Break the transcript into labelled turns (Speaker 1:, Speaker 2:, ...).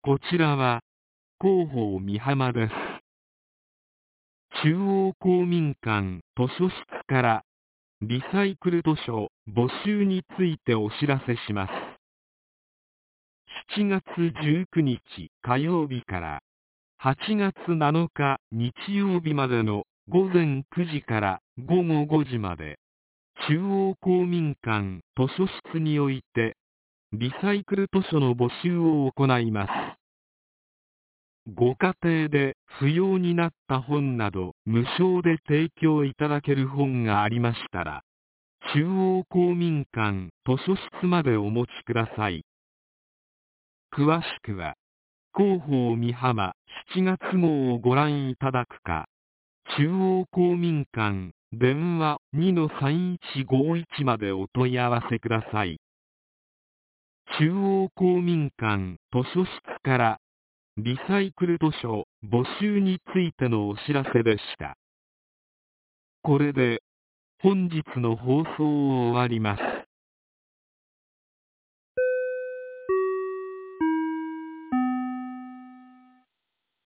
Speaker 1: こちらは広報美浜です。中央公民館図書室からリサイクル図書募集についてお知らせします。7月19日火曜日から8月7日日曜日までの午前9時から午後5時まで、中央公民館図書室においてリサイクル図書の募集を行います。ご家庭で不要になった本など無償で提供いただける本がありましたら、中央公民館図書室までお持ちください。詳しくは広報美浜7月号をご覧いただくか、中央公民館電話 2-3151 までお問い合わせください。中央公民館図書室からリサイクル図書募集についてのお知らせでした。これで本日の放送を終わります。